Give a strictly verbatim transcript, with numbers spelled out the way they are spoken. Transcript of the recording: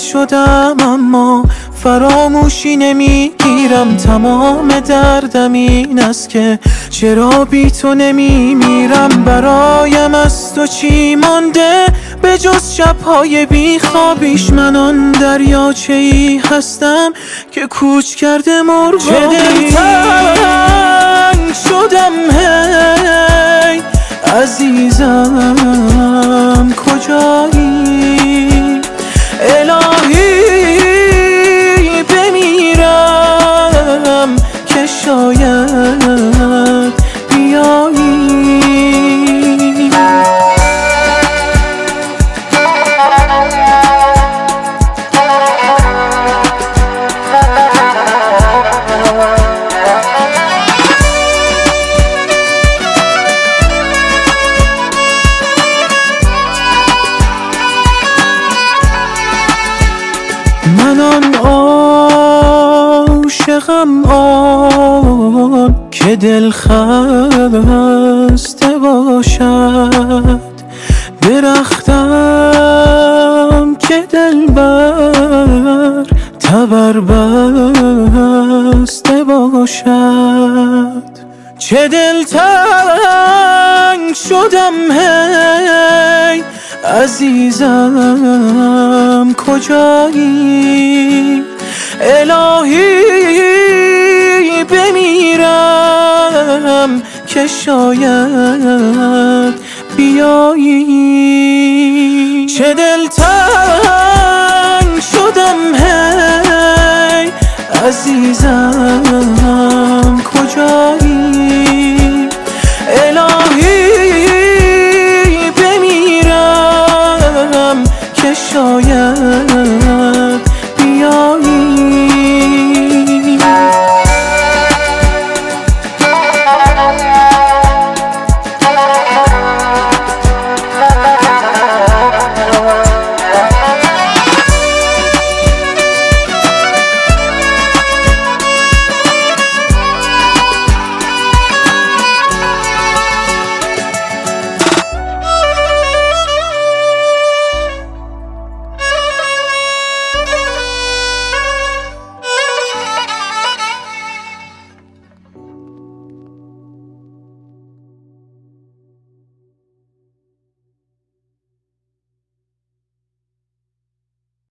شدم اما فراموشی نمیگیرم. تمام دردم این است که چرا بی تو نمیمیرم. برایم از تو چی مانده به جز شبهای بی خوابیش؟ من آن دریاچه ای هستم که کوچ کرده مرغابی. چه دلتنگ شدم هی عزیزم کجایی؟ الهی بمیرم که شاید بیایی. من آن عاشقم آن که دل خسته باشد، درختم که دلبر تبر بسته باشد. چه دلتنگ شدم هی عزیزم کجایی؟ الهی بمیرم که شاید بیایی. چه دلتنگ شدم هی عزیزم